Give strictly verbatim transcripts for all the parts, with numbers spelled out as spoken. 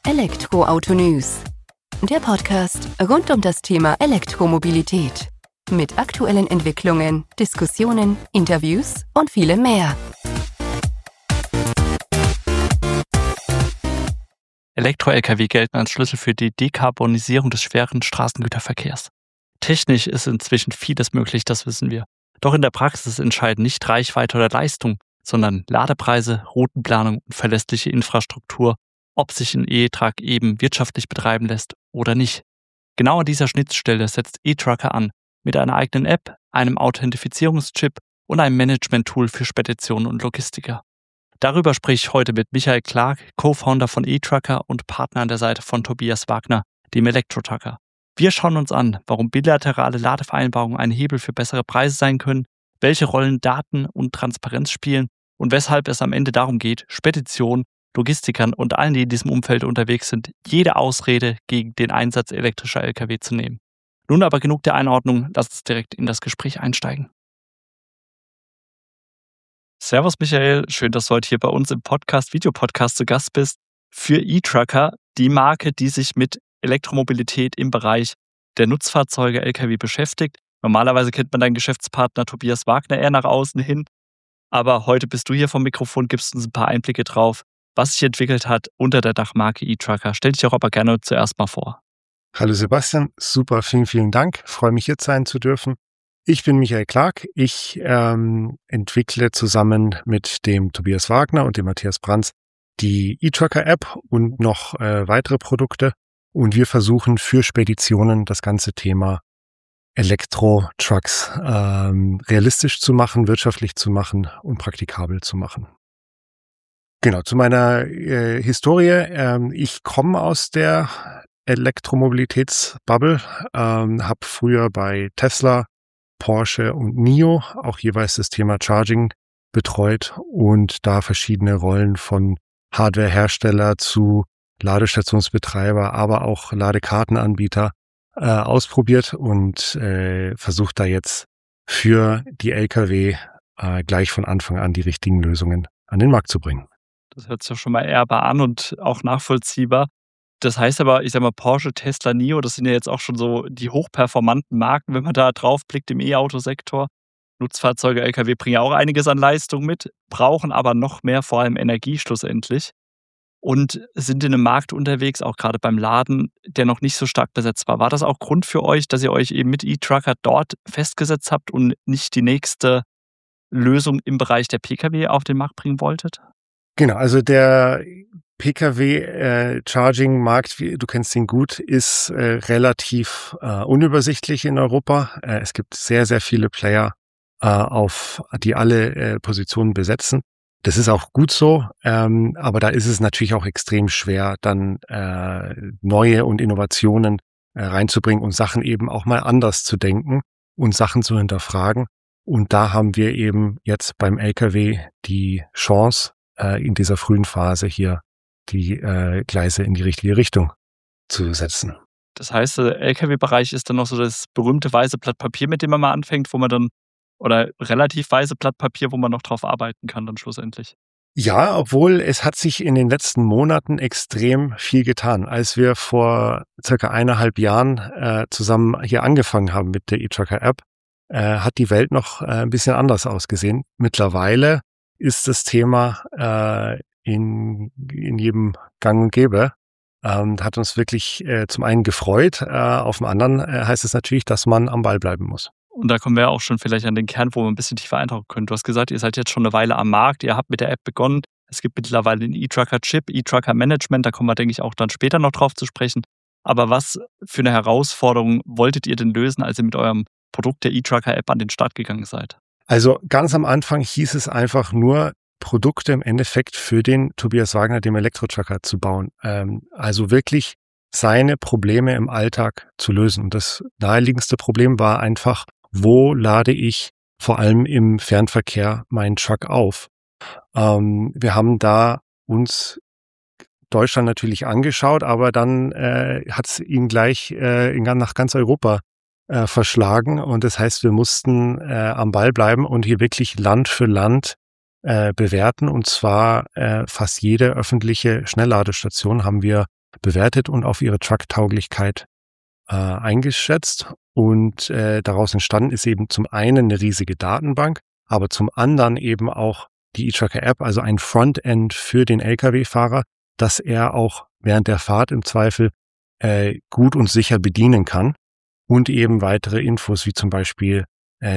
Elektroauto News, der Podcast rund um das Thema Elektromobilität. Mit aktuellen Entwicklungen, Diskussionen, Interviews und vielem mehr. Elektro-L K W gelten als Schlüssel für die Dekarbonisierung des schweren Straßengüterverkehrs. Technisch ist inzwischen vieles möglich, das wissen wir. Doch in der Praxis entscheiden nicht Reichweite oder Leistung, sondern Ladepreise, Routenplanung und verlässliche Infrastruktur, ob sich ein E-Truck eben wirtschaftlich betreiben lässt oder nicht. Genau an dieser Schnittstelle setzt eTrucker an, mit einer eigenen App, einem Authentifizierungschip und einem Management-Tool für Speditionen und Logistiker. Darüber spreche ich heute mit Michael Clark, Co-Founder von eTrucker und Partner an der Seite von Tobias Wagner, dem Elektro-Trucker. Wir schauen uns an, warum bilaterale Ladevereinbarungen ein Hebel für bessere Preise sein können, welche Rollen Daten und Transparenz spielen und weshalb es am Ende darum geht, Speditionen, Logistikern und allen, die in diesem Umfeld unterwegs sind, jede Ausrede gegen den Einsatz elektrischer L K W zu nehmen. Nun aber genug der Einordnung, lasst uns direkt in das Gespräch einsteigen. Servus Michael, schön, dass du heute hier bei uns im Podcast, Videopodcast zu Gast bist für eTrucker, die Marke, die sich mit Elektromobilität im Bereich der Nutzfahrzeuge L K W beschäftigt. Normalerweise kennt man deinen Geschäftspartner Tobias Wagner eher nach außen hin, aber heute bist du hier vom Mikrofon, gibst uns ein paar Einblicke drauf, was sich entwickelt hat unter der Dachmarke eTrucker. Stell dich auch aber gerne zuerst mal vor. Hallo Sebastian, super, vielen, vielen Dank. Freue mich, hier sein zu dürfen. Ich bin Michael Clark. Ich ähm, entwickle zusammen mit dem Tobias Wagner und dem Matthias Brands die eTrucker-App und noch äh, weitere Produkte. Und wir versuchen für Speditionen das ganze Thema Elektro-Trucks ähm, realistisch zu machen, wirtschaftlich zu machen und praktikabel zu machen. Genau, zu meiner äh, Historie. Ähm, ich komme aus der Elektromobilitätsbubble, ähm, habe früher bei Tesla, Porsche und N I O auch jeweils das Thema Charging betreut und da verschiedene Rollen von Hardwarehersteller zu Ladestationsbetreiber, aber auch Ladekartenanbieter äh, ausprobiert und äh, versucht da jetzt für die L K W äh, gleich von Anfang an die richtigen Lösungen an den Markt zu bringen. Das hört sich ja schon mal ehrbar an und auch nachvollziehbar. Das heißt aber, ich sag mal, Porsche, Tesla, N I O, das sind ja jetzt auch schon so die hochperformanten Marken, wenn man da drauf blickt im E-Auto-Sektor. Nutzfahrzeuge, L K W bringen ja auch einiges an Leistung mit, brauchen aber noch mehr, vor allem Energie schlussendlich. Und sind in einem Markt unterwegs, auch gerade beim Laden, der noch nicht so stark besetzt war. War das auch Grund für euch, dass ihr euch eben mit eTrucker dort festgesetzt habt und nicht die nächste Lösung im Bereich der P K W auf den Markt bringen wolltet? Genau, also der P K W-Charging-Markt, äh, du kennst ihn gut, ist äh, relativ äh, unübersichtlich in Europa. Äh, es gibt sehr, sehr viele Player, äh, auf die alle äh, Positionen besetzen. Das ist auch gut so, ähm, aber da ist es natürlich auch extrem schwer, dann äh, neue und Innovationen äh, reinzubringen und Sachen eben auch mal anders zu denken und Sachen zu hinterfragen. Und da haben wir eben jetzt beim L K W die Chance, äh, in dieser frühen Phase hier die äh, Gleise in die richtige Richtung zu setzen. Das heißt, der L K W-Bereich ist dann noch so das berühmte weiße Blatt Papier, mit dem man mal anfängt, wo man dann, oder relativ weiße Blatt Papier, wo man noch drauf arbeiten kann dann schlussendlich. Ja, obwohl es hat sich in den letzten Monaten extrem viel getan. Als wir vor circa eineinhalb Jahren äh, zusammen hier angefangen haben mit der eTrucker-App, äh, hat die Welt noch äh, ein bisschen anders ausgesehen. Mittlerweile ist das Thema äh, in, in jedem Gang und Gäbe. Ähm, hat uns wirklich äh, zum einen gefreut, äh, auf dem anderen äh, heißt es natürlich, dass man am Ball bleiben muss. Und da kommen wir auch schon vielleicht an den Kern, wo wir ein bisschen tiefer eintauchen können. Du hast gesagt, ihr seid jetzt schon eine Weile am Markt, ihr habt mit der App begonnen. Es gibt mittlerweile den eTrucker-Chip, eTrucker-Management, da kommen wir, denke ich, auch dann später noch drauf zu sprechen. Aber was für eine Herausforderung wolltet ihr denn lösen, als ihr mit eurem Produkt der eTrucker-App an den Start gegangen seid? Also ganz am Anfang hieß es einfach nur, Produkte im Endeffekt für den Tobias Wagner, dem Elektro-Trucker, zu bauen. Ähm, also wirklich seine Probleme im Alltag zu lösen. Und das naheliegendste Problem war einfach, wo lade ich vor allem im Fernverkehr meinen Truck auf? Ähm, wir haben da uns Deutschland natürlich angeschaut, aber dann äh, hat es ihn gleich äh, in, nach ganz Europa äh, verschlagen. Und das heißt, wir mussten äh, am Ball bleiben und hier wirklich Land für Land äh, bewerten. Und zwar äh, fast jede öffentliche Schnellladestation haben wir bewertet und auf ihre Trucktauglichkeit äh, eingeschätzt. Und äh, daraus entstanden ist eben zum einen eine riesige Datenbank, aber zum anderen eben auch die eTrucker-App, also ein Frontend für den L K W-Fahrer, dass er auch während der Fahrt im Zweifel äh, gut und sicher bedienen kann und eben weitere Infos wie zum Beispiel äh,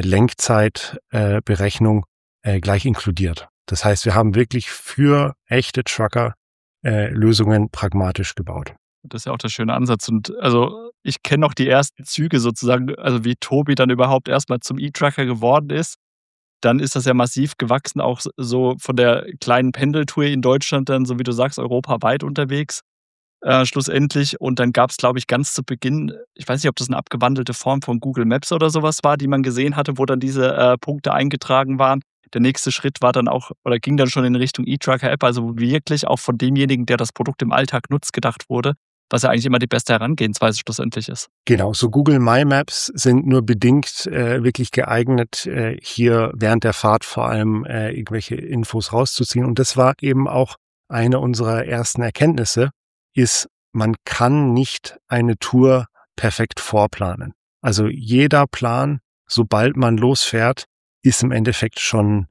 Lenkzeitberechnung äh, äh, gleich inkludiert. Das heißt, wir haben wirklich für echte Trucker äh, Lösungen pragmatisch gebaut. Das ist ja auch der schöne Ansatz. Und also ich kenne noch die ersten Züge sozusagen, also wie Tobi dann überhaupt erstmal zum eTrucker geworden ist. Dann ist das ja massiv gewachsen, auch so von der kleinen Pendeltour in Deutschland dann, so wie du sagst, europaweit unterwegs äh, schlussendlich. Und dann gab es, glaube ich, ganz zu Beginn, ich weiß nicht, ob das eine abgewandelte Form von Google Maps oder sowas war, die man gesehen hatte, wo dann diese äh, Punkte eingetragen waren. Der nächste Schritt war dann auch, oder ging dann schon in Richtung eTrucker-App, also wo wirklich auch von demjenigen, der das Produkt im Alltag nutzt, gedacht wurde, was ja eigentlich immer die beste Herangehensweise schlussendlich ist. Genau, so Google My Maps sind nur bedingt äh, wirklich geeignet, äh, hier während der Fahrt vor allem äh, irgendwelche Infos rauszuziehen. Und das war eben auch eine unserer ersten Erkenntnisse, ist, man kann nicht eine Tour perfekt vorplanen. Also jeder Plan, sobald man losfährt, ist im Endeffekt schon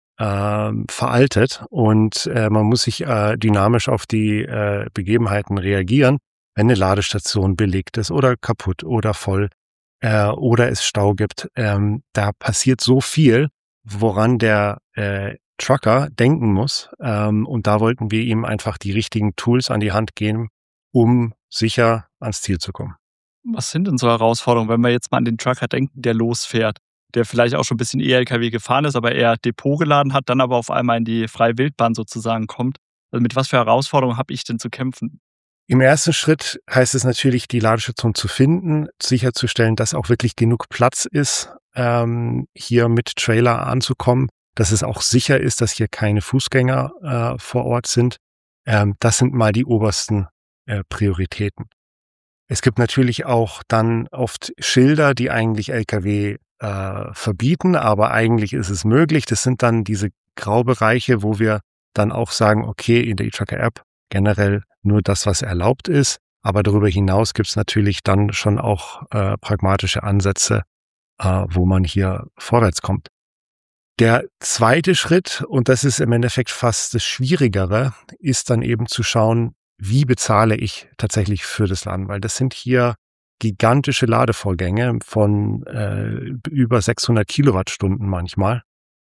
äh, veraltet und äh, man muss sich äh, dynamisch auf die äh, Begebenheiten reagieren. Wenn eine Ladestation belegt ist oder kaputt oder voll äh, oder es Stau gibt, ähm, da passiert so viel, woran der äh, Trucker denken muss. Ähm, und da wollten wir ihm einfach die richtigen Tools an die Hand geben, um sicher ans Ziel zu kommen. Was sind denn so Herausforderungen, wenn wir jetzt mal an den Trucker denken, der losfährt, der vielleicht auch schon ein bisschen E L K W gefahren ist, aber eher Depot geladen hat, dann aber auf einmal in die freie Wildbahn sozusagen kommt? Also mit was für Herausforderungen habe ich denn zu kämpfen? Im ersten Schritt heißt es natürlich, die Ladestation zu finden, sicherzustellen, dass auch wirklich genug Platz ist, ähm, hier mit Trailer anzukommen, dass es auch sicher ist, dass hier keine Fußgänger äh, vor Ort sind. Ähm, das sind mal die obersten äh, Prioritäten. Es gibt natürlich auch dann oft Schilder, die eigentlich L K W äh, verbieten, aber eigentlich ist es möglich. Das sind dann diese Graubereiche, wo wir dann auch sagen, okay, in der eTrucker-App generell nur das, was erlaubt ist. Aber darüber hinaus gibt es natürlich dann schon auch äh, pragmatische Ansätze, äh, wo man hier vorwärts kommt. Der zweite Schritt, und das ist im Endeffekt fast das Schwierigere, ist dann eben zu schauen, wie bezahle ich tatsächlich für das Laden? Weil das sind hier gigantische Ladevorgänge von äh, über sechshundert Kilowattstunden manchmal.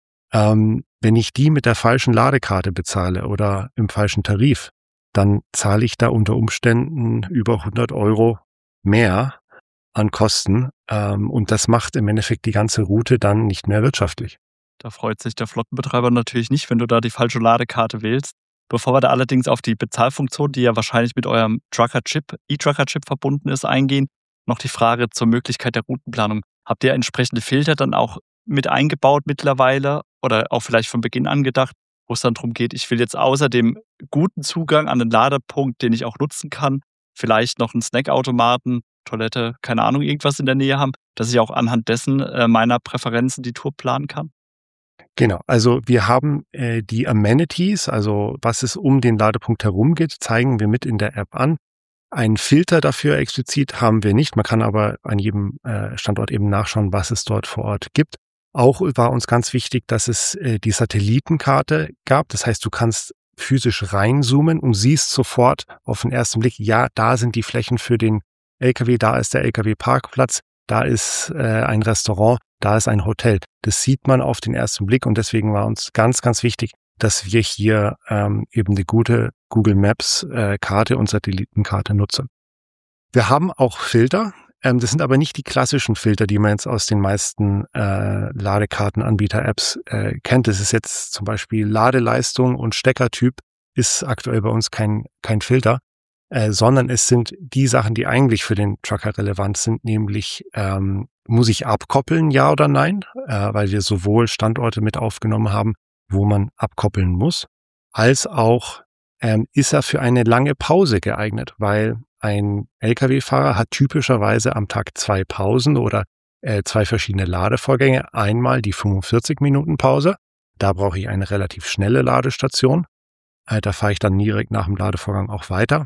Ähm, wenn ich die mit der falschen Ladekarte bezahle oder im falschen Tarif, dann zahle ich da unter Umständen über hundert Euro mehr an Kosten. Ähm, und das macht im Endeffekt die ganze Route dann nicht mehr wirtschaftlich. Da freut sich der Flottenbetreiber natürlich nicht, wenn du da die falsche Ladekarte wählst. Bevor wir da allerdings auf die Bezahlfunktion, die ja wahrscheinlich mit eurem Trucker-Chip, eTrucker-Chip verbunden ist, eingehen, noch die Frage zur Möglichkeit der Routenplanung. Habt ihr entsprechende Filter dann auch mit eingebaut mittlerweile oder auch vielleicht von Beginn an gedacht, wo es dann darum geht, ich will jetzt außer dem guten Zugang an den Ladepunkt, den ich auch nutzen kann, vielleicht noch einen Snackautomaten, Toilette, keine Ahnung, irgendwas in der Nähe haben, dass ich auch anhand dessen äh, meiner Präferenzen die Tour planen kann? Genau, also wir haben äh, die Amenities, also was es um den Ladepunkt herum geht, zeigen wir mit in der App an. Einen Filter dafür explizit haben wir nicht. Man kann aber an jedem äh, Standort eben nachschauen, was es dort vor Ort gibt. Auch war uns ganz wichtig, dass es äh, die Satellitenkarte gab. Das heißt, du kannst physisch reinzoomen und siehst sofort auf den ersten Blick, ja, da sind die Flächen für den L K W, da ist der L K W-Parkplatz, da ist äh, ein Restaurant, da ist ein Hotel. Das sieht man auf den ersten Blick und deswegen war uns ganz, ganz wichtig, dass wir hier ähm, eben eine gute Google Maps äh, Karte und Satellitenkarte nutzen. Wir haben auch Filter. Ähm, das sind aber nicht die klassischen Filter, die man jetzt aus den meisten äh, Ladekartenanbieter-Apps äh, kennt. Das ist jetzt zum Beispiel Ladeleistung und Steckertyp ist aktuell bei uns kein kein Filter, äh, sondern es sind die Sachen, die eigentlich für den Trucker relevant sind, nämlich ähm, muss ich abkoppeln, ja oder nein, äh, weil wir sowohl Standorte mit aufgenommen haben, wo man abkoppeln muss, als auch ähm, ist er für eine lange Pause geeignet, weil ein L K W-Fahrer hat typischerweise am Tag zwei Pausen oder äh, zwei verschiedene Ladevorgänge. Einmal die fünfundvierzig Minuten Pause, da brauche ich eine relativ schnelle Ladestation. Äh, da fahre ich dann direkt nach dem Ladevorgang auch weiter.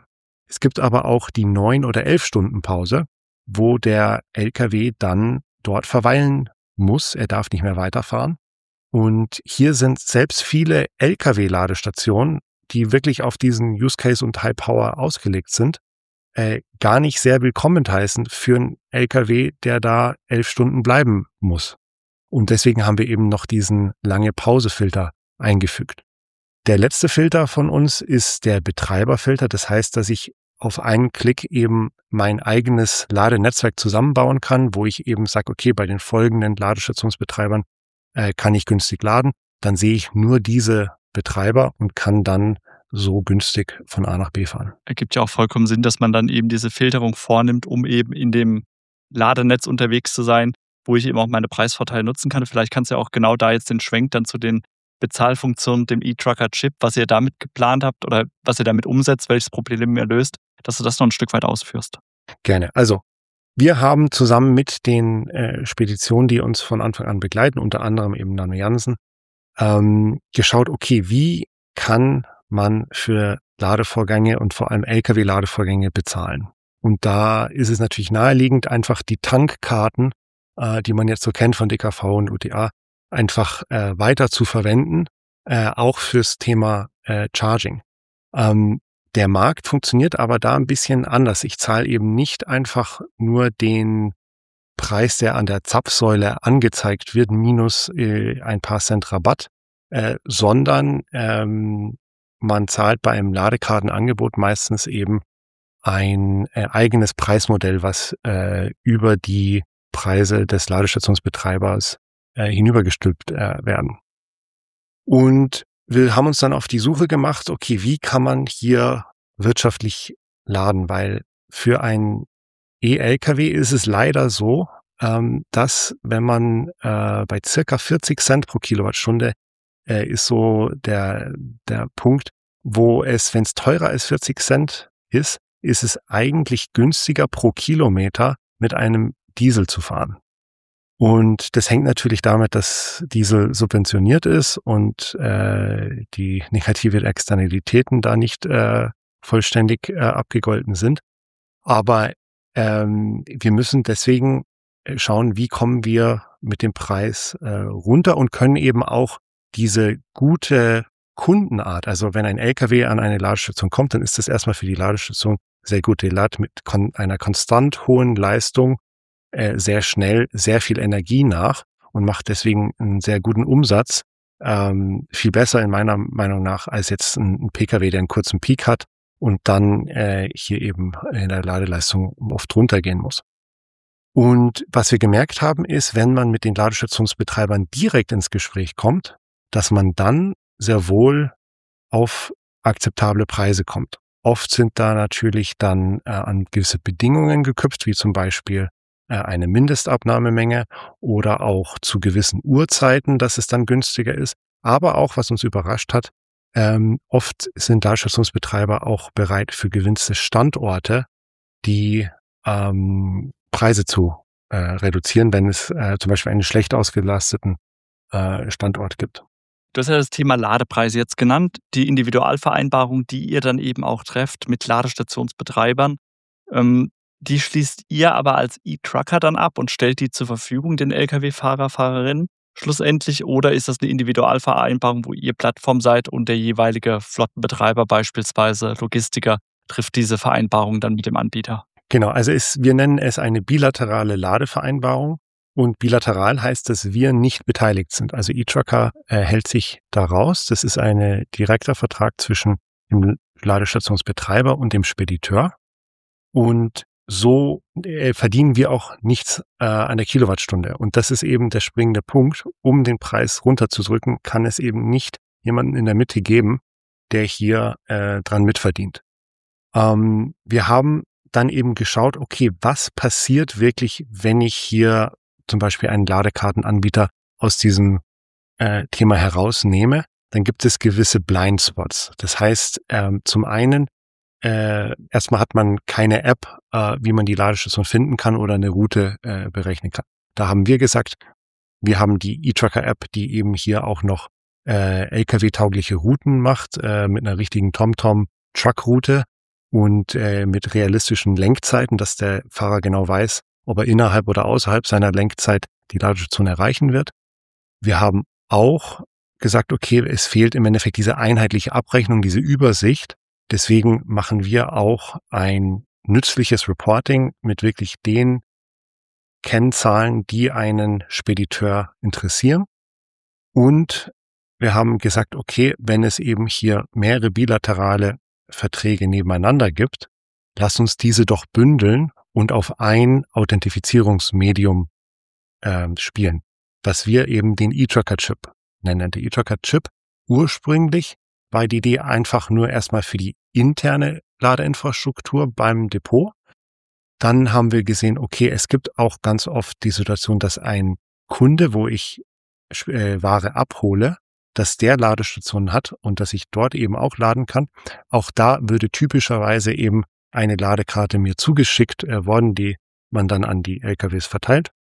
Es gibt aber auch die neun oder elf Stunden Pause, wo der L K W dann dort verweilen muss. Er darf nicht mehr weiterfahren. Und hier sind selbst viele L K W-Ladestationen, die wirklich auf diesen Use Case und High Power ausgelegt sind, äh, gar nicht sehr willkommen heißen für einen L K W, der da elf Stunden bleiben muss. Und deswegen haben wir eben noch diesen lange Pausefilter eingefügt. Der letzte Filter von uns ist der Betreiberfilter. Das heißt, dass ich auf einen Klick eben mein eigenes Ladenetzwerk zusammenbauen kann, wo ich eben sage, okay, bei den folgenden Ladestationsbetreibern äh, kann ich günstig laden. Dann sehe ich nur diese Betreiber und kann dann so günstig von A nach B fahren. Ergibt ja auch vollkommen Sinn, dass man dann eben diese Filterung vornimmt, um eben in dem Ladenetz unterwegs zu sein, wo ich eben auch meine Preisvorteile nutzen kann. Vielleicht kannst du ja auch genau da jetzt den Schwenk dann zu den Bezahlfunktionen, dem E-Trucker-Chip, was ihr damit geplant habt oder was ihr damit umsetzt, welches Problem ihr löst, dass du das noch ein Stück weit ausführst. Gerne. Also wir haben zusammen mit den äh, Speditionen, die uns von Anfang an begleiten, unter anderem eben Nano Jansen, ähm, geschaut, okay, wie kann man für Ladevorgänge und vor allem L K W-Ladevorgänge bezahlen? Und da ist es natürlich naheliegend, einfach die Tankkarten, äh, die man jetzt so kennt von D K V und U T A, einfach äh, weiter zu verwenden, äh, auch fürs Thema äh, Charging. Ähm, der Markt funktioniert aber da ein bisschen anders. Ich zahle eben nicht einfach nur den Preis, der an der Zapfsäule angezeigt wird, minus äh, ein paar Cent Rabatt, äh, sondern ähm, man zahlt bei einem Ladekartenangebot meistens eben ein äh, eigenes Preismodell, was äh, über die Preise des Ladestationsbetreibers äh, hinübergestülpt äh, werden. Und wir haben uns dann auf die Suche gemacht, okay, wie kann man hier wirtschaftlich laden? Weil für ein E-L K W ist es leider so, ähm, dass wenn man äh, bei circa vierzig Cent pro Kilowattstunde äh, ist so der, der Punkt, wo es, wenn es teurer als vierzig Cent ist, ist es eigentlich günstiger pro Kilometer mit einem Diesel zu fahren. Und das hängt natürlich damit, dass Diesel subventioniert ist und äh, die negative Externalitäten da nicht äh, vollständig äh, abgegolten sind. Aber ähm, wir müssen deswegen schauen, wie kommen wir mit dem Preis äh, runter und können eben auch diese gute Kundenart, also wenn ein L K W an eine Ladestation kommt, dann ist das erstmal für die Ladestation sehr gut. Die ladet mit kon- einer konstant hohen Leistung äh, sehr schnell sehr viel Energie nach und macht deswegen einen sehr guten Umsatz. Ähm, viel besser in meiner Meinung nach als jetzt ein, ein P K W, der einen kurzen Peak hat und dann äh, hier eben in der Ladeleistung oft runtergehen muss. Und was wir gemerkt haben, ist, wenn man mit den Ladestationsbetreibern direkt ins Gespräch kommt, dass man dann sehr wohl auf akzeptable Preise kommt. Oft sind da natürlich dann äh, an gewisse Bedingungen geknüpft, wie zum Beispiel äh, eine Mindestabnahmemenge oder auch zu gewissen Uhrzeiten, dass es dann günstiger ist. Aber auch, was uns überrascht hat, ähm, oft sind Ladestationsbetreiber auch bereit, für gewisse Standorte die ähm, Preise zu äh, reduzieren, wenn es äh, zum Beispiel einen schlecht ausgelasteten äh, Standort gibt. Du hast ja das Thema Ladepreise jetzt genannt, die Individualvereinbarung, die ihr dann eben auch trefft mit Ladestationsbetreibern. Ähm, die schließt ihr aber als E-Trucker dann ab und stellt die zur Verfügung, den L K W-Fahrer, Fahrerinnen schlussendlich? Oder ist das eine Individualvereinbarung, wo ihr Plattform seid und der jeweilige Flottenbetreiber, beispielsweise Logistiker, trifft diese Vereinbarung dann mit dem Anbieter? Genau, also ist, wir nennen es eine bilaterale Ladevereinbarung. Und bilateral heißt, dass wir nicht beteiligt sind. Also E-Trucker äh, hält sich da raus. Das ist ein direkter Vertrag zwischen dem Ladestationsbetreiber und dem Spediteur. Und so äh, verdienen wir auch nichts äh, an der Kilowattstunde. Und das ist eben der springende Punkt. Um den Preis runterzudrücken, kann es eben nicht jemanden in der Mitte geben, der hier äh, dran mitverdient. Ähm, wir haben dann eben geschaut, okay, was passiert wirklich, wenn ich hier zum Beispiel einen Ladekartenanbieter aus diesem äh, Thema herausnehme, dann gibt es gewisse Blindspots. Das heißt, ähm, zum einen, äh, erstmal hat man keine App, äh, wie man die Ladestation finden kann oder eine Route äh, berechnen kann. Da haben wir gesagt, wir haben die E-Trucker-App, die eben hier auch noch äh, L K W-taugliche Routen macht, äh, mit einer richtigen TomTom-Truck-Route. und äh, mit realistischen Lenkzeiten, dass der Fahrer genau weiß, ob er innerhalb oder außerhalb seiner Lenkzeit die Ladestation erreichen wird. Wir haben auch gesagt, okay, es fehlt im Endeffekt diese einheitliche Abrechnung, diese Übersicht. Deswegen machen wir auch ein nützliches Reporting mit wirklich den Kennzahlen, die einen Spediteur interessieren. Und wir haben gesagt, okay, wenn es eben hier mehrere bilaterale Verträge nebeneinander gibt, lass uns diese doch bündeln und auf ein Authentifizierungsmedium äh, spielen, was wir eben den E-Tracker-Chip nennen. Der E-Tracker-Chip ursprünglich war die Idee einfach nur erstmal für die interne Ladeinfrastruktur beim Depot. Dann haben wir gesehen, okay, es gibt auch ganz oft die Situation, dass ein Kunde, wo ich äh, Ware abhole, dass der Ladestationen hat und dass ich dort eben auch laden kann. Auch da würde typischerweise eben eine Ladekarte mir zugeschickt äh, worden, die man dann an die L K Ws verteilt.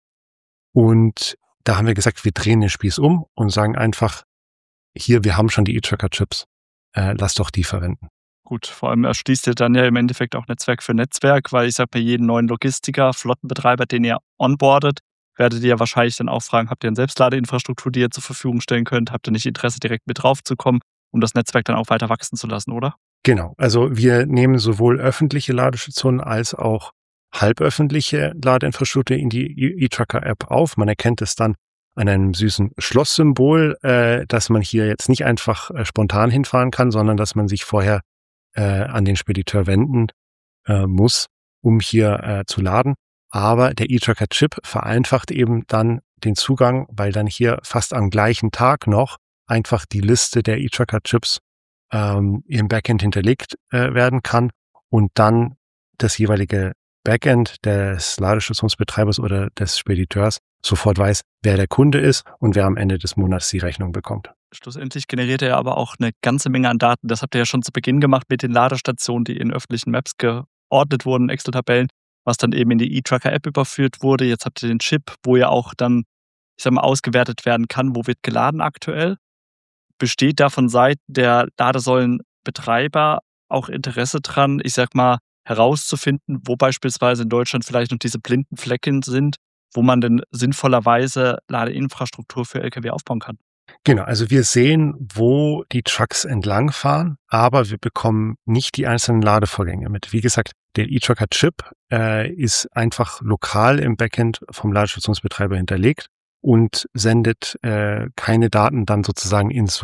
Und da haben wir gesagt, wir drehen den Spieß um und sagen einfach, hier, wir haben schon die E-Tracker-Chips, äh, lass doch die verwenden. Gut, vor allem erschließt ihr dann ja im Endeffekt auch Netzwerk für Netzwerk, weil ich sag mir, jeden neuen Logistiker, Flottenbetreiber, den ihr onboardet, werdet ihr ja wahrscheinlich dann auch fragen, habt ihr eine Selbstladeinfrastruktur, die ihr zur Verfügung stellen könnt? Habt ihr nicht Interesse, direkt mit drauf zu kommen, um das Netzwerk dann auch weiter wachsen zu lassen, oder? Genau, also wir nehmen sowohl öffentliche Ladestationen als auch halböffentliche Ladeinfrastruktur in die E-Tracker-App auf. Man erkennt es dann an einem süßen Schlosssymbol, äh, dass man hier jetzt nicht einfach äh, spontan hinfahren kann, sondern dass man sich vorher äh, an den Spediteur wenden äh, muss, um hier äh, zu laden. Aber der E-Tracker-Chip vereinfacht eben dann den Zugang, weil dann hier fast am gleichen Tag noch einfach die Liste der E-Tracker-Chips ähm, im Backend hinterlegt äh, werden kann und dann das jeweilige Backend des Ladestationsbetreibers oder des Spediteurs sofort weiß, wer der Kunde ist und wer am Ende des Monats die Rechnung bekommt. Schlussendlich generiert er aber auch eine ganze Menge an Daten. Das habt ihr ja schon zu Beginn gemacht mit den Ladestationen, die in öffentlichen Maps geordnet wurden, Excel-Tabellen, was dann eben in die E-Tracker-App überführt wurde. Jetzt habt ihr den Chip, wo ja auch dann, ich sag mal, ausgewertet werden kann, wo wird geladen aktuell. Besteht da von Seiten der Ladesäulenbetreiber auch Interesse dran, ich sag mal, herauszufinden, wo beispielsweise in Deutschland vielleicht noch diese blinden Flecken sind, wo man denn sinnvollerweise Ladeinfrastruktur für L K W aufbauen kann? Genau, also wir sehen, wo die Trucks entlangfahren, aber wir bekommen nicht die einzelnen Ladevorgänge mit. Wie gesagt, der E-Tracker-Chip äh, ist einfach lokal im Backend vom Ladestationsbetreiber hinterlegt und sendet äh, keine Daten dann sozusagen ins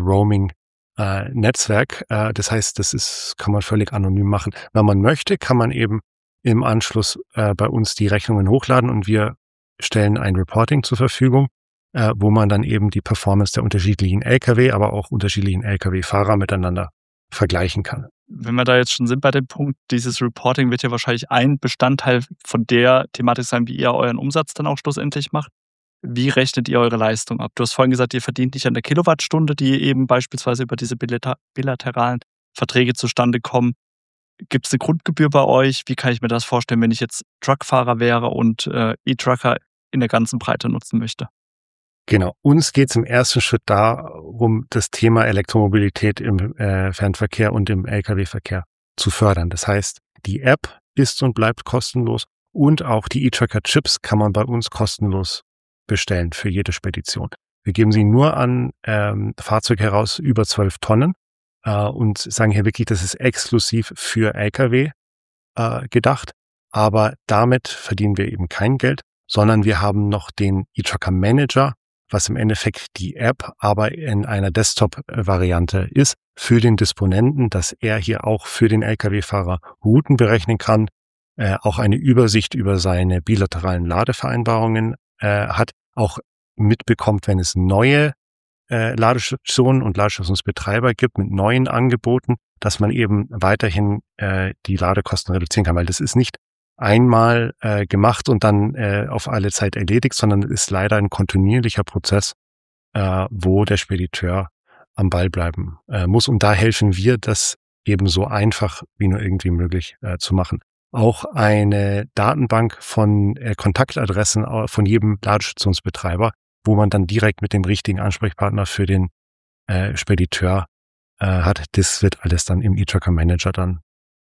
Roaming-Netzwerk. Äh, äh, das heißt, das ist, kann man völlig anonym machen. Wenn man möchte, kann man eben im Anschluss äh, bei uns die Rechnungen hochladen und wir stellen ein Reporting zur Verfügung, äh, wo man dann eben die Performance der unterschiedlichen L K W, aber auch unterschiedlichen L K W-Fahrer miteinander vergleichen kann. Wenn wir da jetzt schon sind bei dem Punkt, dieses Reporting wird ja wahrscheinlich ein Bestandteil von der Thematik sein, wie ihr euren Umsatz dann auch schlussendlich macht. Wie rechnet ihr eure Leistung ab? Du hast vorhin gesagt, ihr verdient nicht an der Kilowattstunde, die eben beispielsweise über diese bilateralen Verträge zustande kommen. Gibt es eine Grundgebühr bei euch? Wie kann ich mir das vorstellen, wenn ich jetzt Truckfahrer wäre und äh, E-Trucker in der ganzen Breite nutzen möchte? Genau, uns geht es im ersten Schritt darum, das Thema Elektromobilität im äh, Fernverkehr und im L K W-Verkehr zu fördern. Das heißt, die App ist und bleibt kostenlos und auch die E-Tracker-Chips kann man bei uns kostenlos bestellen für jede Spedition. Wir geben sie nur an ähm, Fahrzeuge heraus über zwölf Tonnen äh, und sagen hier wirklich, das ist exklusiv für L K W äh, gedacht. Aber damit verdienen wir eben kein Geld, sondern wir haben noch den E-Tracker Manager, was im Endeffekt die App aber in einer Desktop-Variante ist für den Disponenten, dass er hier auch für den L K W-Fahrer Routen berechnen kann, äh, auch eine Übersicht über seine bilateralen Ladevereinbarungen äh, hat, auch mitbekommt, wenn es neue äh, Ladestationen und Ladestationsbetreiber gibt mit neuen Angeboten, dass man eben weiterhin äh, die Ladekosten reduzieren kann, weil das ist nicht einmal äh, gemacht und dann äh, auf alle Zeit erledigt, sondern es ist leider ein kontinuierlicher Prozess, äh, wo der Spediteur am Ball bleiben äh, muss. Und da helfen wir, das eben so einfach wie nur irgendwie möglich äh, zu machen. Auch eine Datenbank von äh, Kontaktadressen von jedem Ladestationsbetreiber, wo man dann direkt mit dem richtigen Ansprechpartner für den äh, Spediteur äh, hat. Das wird alles dann im E-Tracker Manager dann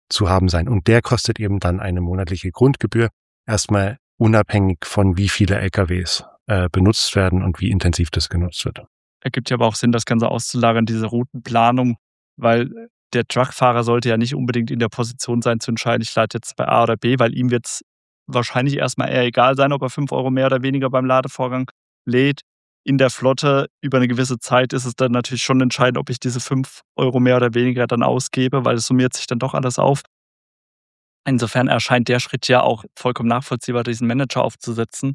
zu haben sein. Und der kostet eben dann eine monatliche Grundgebühr, erstmal unabhängig von wie viele L K Ws äh, benutzt werden und wie intensiv das genutzt wird. Ergibt ja aber auch Sinn, das Ganze auszulagern, diese Routenplanung, weil der Truckfahrer sollte ja nicht unbedingt in der Position sein, zu entscheiden, ich lade jetzt bei A oder B, weil ihm wird es wahrscheinlich erstmal eher egal sein, ob er fünf Euro mehr oder weniger beim Ladevorgang lädt. In der Flotte über eine gewisse Zeit ist es dann natürlich schon entscheidend, ob ich diese fünf Euro mehr oder weniger dann ausgebe, weil es summiert sich dann doch alles auf. Insofern erscheint der Schritt ja auch vollkommen nachvollziehbar, diesen Manager aufzusetzen.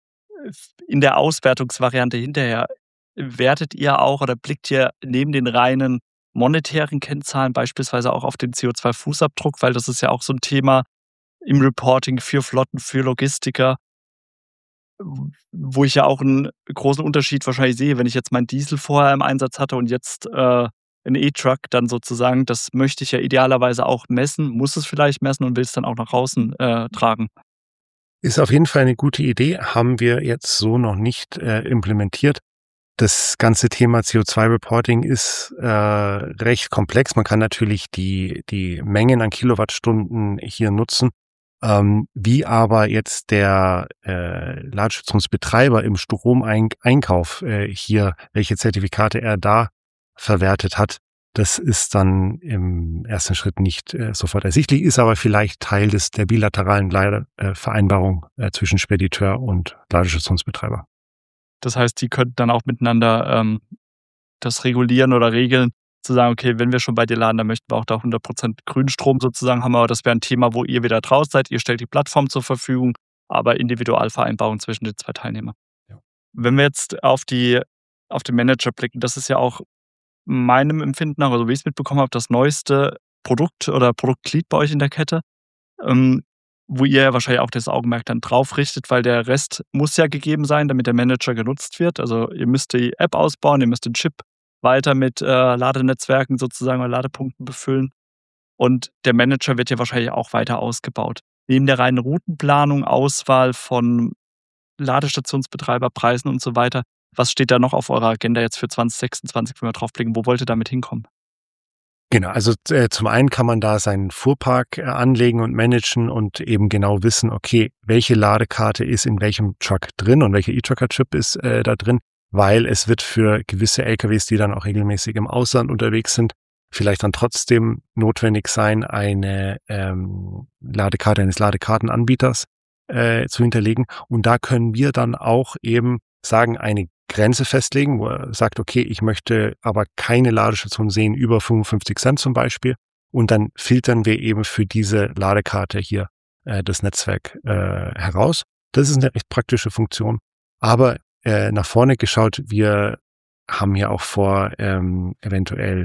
In der Auswertungsvariante hinterher, wertet ihr auch oder blickt ihr neben den reinen monetären Kennzahlen beispielsweise auch auf den C O zwei Fußabdruck, weil das ist ja auch so ein Thema im Reporting für Flotten, für Logistiker, wo ich ja auch einen großen Unterschied wahrscheinlich sehe, wenn ich jetzt meinen Diesel vorher im Einsatz hatte und jetzt äh, einen E-Truck dann sozusagen, das möchte ich ja idealerweise auch messen, muss es vielleicht messen und will es dann auch nach außen äh, tragen. Ist auf jeden Fall eine gute Idee, haben wir jetzt so noch nicht äh, implementiert. Das ganze Thema C O zwei Reporting ist äh, recht komplex. Man kann natürlich die, die Mengen an Kilowattstunden hier nutzen. Ähm, wie aber jetzt der äh, Ladestationensbetreiber im Stromeinkauf äh, hier, welche Zertifikate er da verwertet hat, das ist dann im ersten Schritt nicht äh, sofort ersichtlich, ist aber vielleicht Teil des der bilateralen äh, Vereinbarung äh, zwischen Spediteur und Ladestationsbetreiber. Das heißt, die könnten dann auch miteinander ähm, das regulieren oder regeln, zu sagen, okay, wenn wir schon bei dir laden, dann möchten wir auch da hundert Prozent Grünstrom sozusagen haben, aber das wäre ein Thema, wo ihr wieder draus seid, ihr stellt die Plattform zur Verfügung, aber Individualvereinbarung zwischen den zwei Teilnehmern. Ja. Wenn wir jetzt auf die auf den Manager blicken, das ist ja auch meinem Empfinden nach, also wie ich es mitbekommen habe, das neueste Produkt oder Produktglied bei euch in der Kette, ähm, wo ihr ja wahrscheinlich auch das Augenmerk dann drauf richtet, weil der Rest muss ja gegeben sein, damit der Manager genutzt wird. Also ihr müsst die App ausbauen, ihr müsst den Chip weiter mit äh, Ladenetzwerken sozusagen oder Ladepunkten befüllen. Und der Manager wird ja wahrscheinlich auch weiter ausgebaut. Neben der reinen Routenplanung, Auswahl von Ladestationsbetreiberpreisen und so weiter, was steht da noch auf eurer Agenda jetzt für zwanzig sechsundzwanzig, wenn wir draufblicken? Wo wollt ihr damit hinkommen? Genau, also äh, zum einen kann man da seinen Fuhrpark äh, anlegen und managen und eben genau wissen, okay, welche Ladekarte ist in welchem Truck drin und welcher E-Trucker-Chip ist äh, da drin, weil es wird für gewisse L K Ws, die dann auch regelmäßig im Ausland unterwegs sind, vielleicht dann trotzdem notwendig sein, eine ähm, Ladekarte eines Ladekartenanbieters äh, zu hinterlegen. Und da können wir dann auch eben sagen, eine Grenze festlegen, wo er sagt, okay, ich möchte aber keine Ladestation sehen über fünfundfünfzig Cent zum Beispiel. Und dann filtern wir eben für diese Ladekarte hier äh, das Netzwerk äh, heraus. Das ist eine recht praktische Funktion. Aber äh, nach vorne geschaut, wir haben hier auch vor, ähm, eventuell,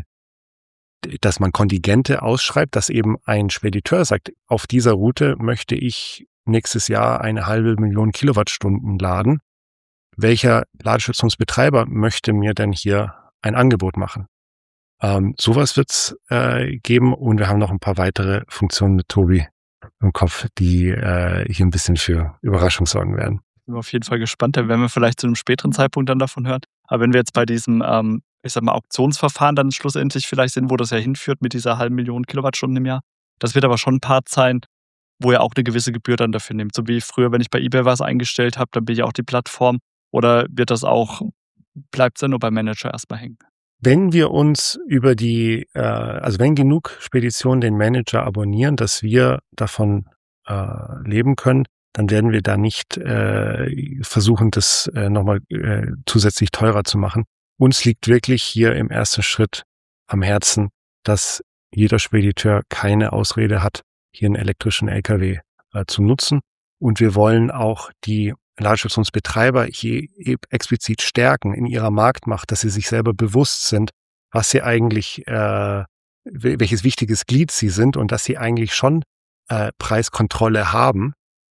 dass man Kontingente ausschreibt, dass eben ein Spediteur sagt, auf dieser Route möchte ich nächstes Jahr eine halbe Million Kilowattstunden laden. Welcher Ladestationsbetreiber möchte mir denn hier ein Angebot machen? Ähm, sowas wird es äh, geben und wir haben noch ein paar weitere Funktionen mit Tobi im Kopf, die äh, hier ein bisschen für Überraschung sorgen werden. Ich bin auf jeden Fall gespannt, da werden wir vielleicht zu einem späteren Zeitpunkt dann davon hören. Aber wenn wir jetzt bei diesem, ähm, ich sag mal, Auktionsverfahren dann schlussendlich vielleicht sind, wo das ja hinführt mit dieser halben Million Kilowattstunden im Jahr, das wird aber schon ein Part sein, wo ihr auch eine gewisse Gebühr dann dafür nehmt. So wie früher, wenn ich bei eBay was eingestellt habe, dann bin ich auch die Plattform. Oder wird das auch, bleibt es ja nur beim Manager erstmal hängen? Wenn wir uns über die, äh, also wenn genug Speditionen den Manager abonnieren, dass wir davon äh, leben können, dann werden wir da nicht äh, versuchen, das äh, nochmal äh, zusätzlich teurer zu machen. Uns liegt wirklich hier im ersten Schritt am Herzen, dass jeder Spediteur keine Ausrede hat, hier einen elektrischen L K W äh, zu nutzen. Und wir wollen auch die Ladestationsbetreiber hier explizit stärken in ihrer Marktmacht, dass sie sich selber bewusst sind, was sie eigentlich, äh, welches wichtiges Glied sie sind und dass sie eigentlich schon äh, Preiskontrolle haben,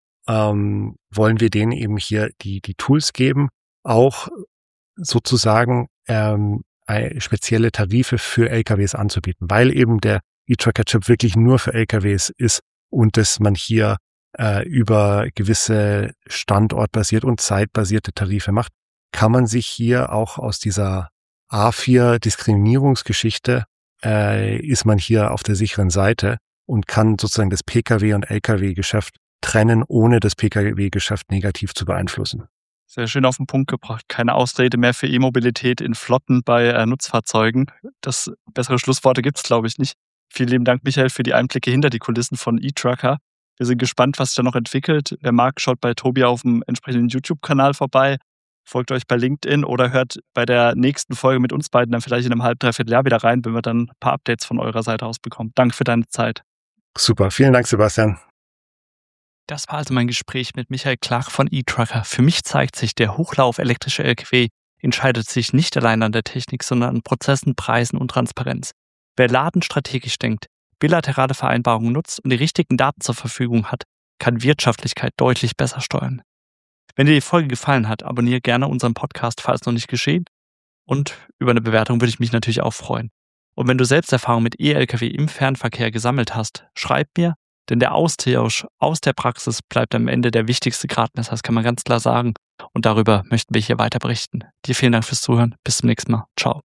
ähm, wollen wir denen eben hier die die Tools geben, auch sozusagen ähm, spezielle Tarife für L K Ws anzubieten, weil eben der E-Tracker-Chip wirklich nur für L K Ws ist und dass man hier über gewisse standortbasiert und zeitbasierte Tarife macht, kann man sich hier auch aus dieser A vier Diskriminierungsgeschichte, äh, ist man hier auf der sicheren Seite und kann sozusagen das Pkw- und Lkw-Geschäft trennen, ohne das Pkw-Geschäft negativ zu beeinflussen. Sehr schön auf den Punkt gebracht. Keine Ausrede mehr für E-Mobilität in Flotten bei äh, Nutzfahrzeugen. Das bessere Schlussworte gibt es, glaube ich, nicht. Vielen lieben Dank, Michael, für die Einblicke hinter die Kulissen von eTrucker. Wir sind gespannt, was sich da noch entwickelt. Wer mag, schaut bei Tobi auf dem entsprechenden YouTube-Kanal vorbei, folgt euch bei LinkedIn oder hört bei der nächsten Folge mit uns beiden dann vielleicht in einem halben, dreiviertel Jahr wieder rein, wenn wir dann ein paar Updates von eurer Seite aus bekommen. Danke für deine Zeit. Super, vielen Dank, Sebastian. Das war also mein Gespräch mit Michael Clark von eTrucker. Für mich zeigt sich, der Hochlauf elektrischer L K W entscheidet sich nicht allein an der Technik, sondern an Prozessen, Preisen und Transparenz. Wer ladenstrategisch denkt, bilaterale Vereinbarungen nutzt und die richtigen Daten zur Verfügung hat, kann Wirtschaftlichkeit deutlich besser steuern. Wenn dir die Folge gefallen hat, abonniere gerne unseren Podcast, falls noch nicht geschehen. Und über eine Bewertung würde ich mich natürlich auch freuen. Und wenn du selbst Erfahrung mit E-L K W im Fernverkehr gesammelt hast, schreib mir, denn der Austausch aus der Praxis bleibt am Ende der wichtigste Gradmesser, das kann man ganz klar sagen. Und darüber möchten wir hier weiter berichten. Dir vielen Dank fürs Zuhören. Bis zum nächsten Mal. Ciao.